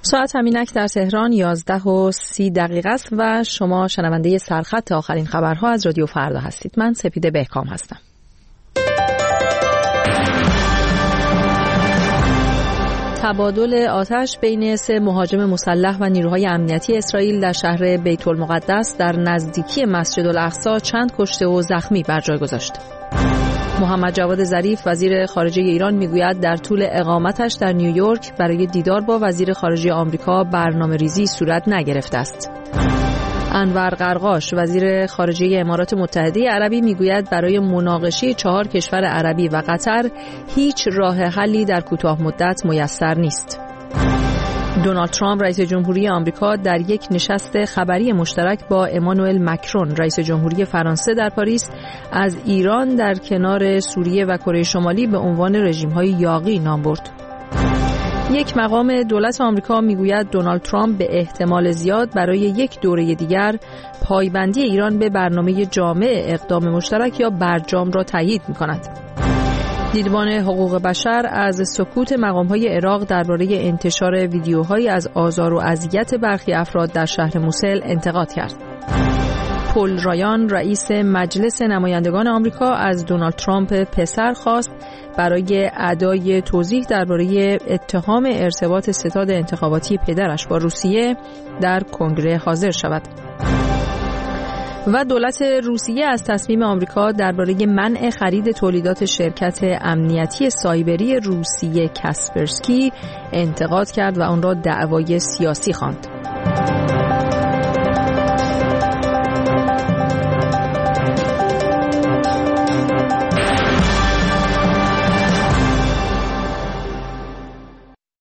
ساعت همینک در تهران 11:30 است و شما شنونده سرخط آخرین خبرها از رادیو فردا هستید. من سپیده بهکام هستم. تبادل آتش بین 3 مهاجم مسلح و نیروهای امنیتی اسرائیل در شهر بیت المقدس در نزدیکی مسجد الاقصی چند کشته و زخمی بر جای گذاشت. محمد جواد ظریف وزیر خارجه ایران میگوید در طول اقامتش در نیویورک برای دیدار با وزیر خارجه آمریکا برنامه‌ریزی صورت نگرفته است. انور قرقاش وزیر خارجه امارات متحده عربی میگوید برای مناقشه 4 کشور عربی و قطر هیچ راه حلی در کوتاه مدت میسر نیست. دونالد ترامپ رئیس جمهوری آمریکا در یک نشست خبری مشترک با امانوئل مکرون رئیس جمهوری فرانسه در پاریس از ایران در کنار سوریه و کره شمالی به عنوان رژیم‌های یاغی نام برد. یک مقام دولت آمریکا میگوید دونالد ترامپ به احتمال زیاد برای یک دوره دیگر پایبندی ایران به برنامه جامع اقدام مشترک یا برجام را تایید می‌کند. دیدبان حقوق بشر از سکوت مقام‌های عراق درباره انتشار ویدیوهایی از آزار و اذیت برخی افراد در شهر موسل انتقاد کرد. پل رایان رئیس مجلس نمایندگان آمریکا از دونالد ترامپ پسر خواست برای ادای توضیح درباره اتهام ارتباط ستاد انتخاباتی پدرش با روسیه در کنگره حاضر شود. و دولت روسیه از تصمیم آمریکا درباره منع خرید تولیدات شرکت امنیتی سایبری روسیه کاسپرسکی انتقاد کرد و آن را دعوای سیاسی خواند.